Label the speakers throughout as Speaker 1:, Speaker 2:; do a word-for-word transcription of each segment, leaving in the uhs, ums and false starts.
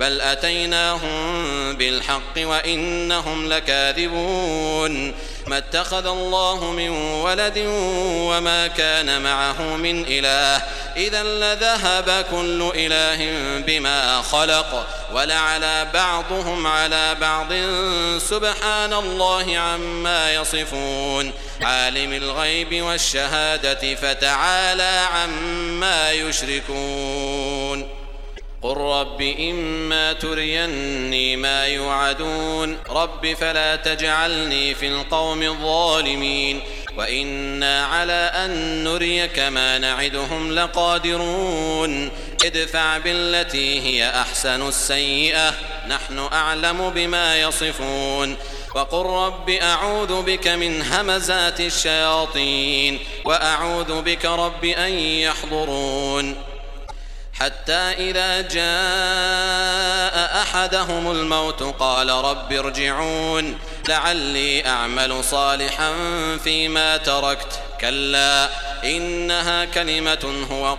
Speaker 1: بل أتيناهم بالحق وإنهم لكاذبون ما اتخذ الله من ولد وما كان معه من إله إذا لذهب كل إله بما خلق ولعلى بعضهم على بعض سبحان الله عما يصفون عالم الغيب والشهادة فتعالى عما يشركون قل رب إما تريني ما يوعدون رب فلا تجعلني في القوم الظالمين وإنا على أن نريك ما نعدهم لقادرون ادفع بالتي هي أحسن السيئة نحن أعلم بما يصفون وقل رب أعوذ بك من همزات الشياطين وأعوذ بك رب أن يحضرون حتى إذا جاء أحدهم الموت قال رب ارجعون لعلي أعمل صالحا فيما تركت كلا إنها كلمة هو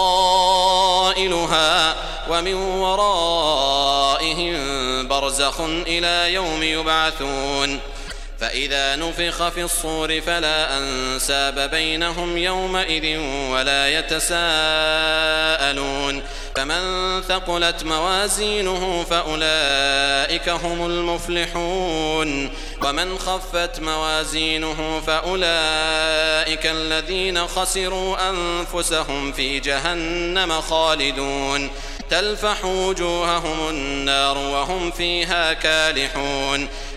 Speaker 1: قائلها ومن ورائهم برزخ إلى يوم يبعثون فإذا نفخ في الصور فلا أنساب بينهم يومئذ ولا يتساءلون فمن ثقلت موازينه فأولئك هم المفلحون ومن خفت موازينه فأولئك الذين خسروا أنفسهم في جهنم خالدون تلفح وجوههم النار وهم فيها كالحون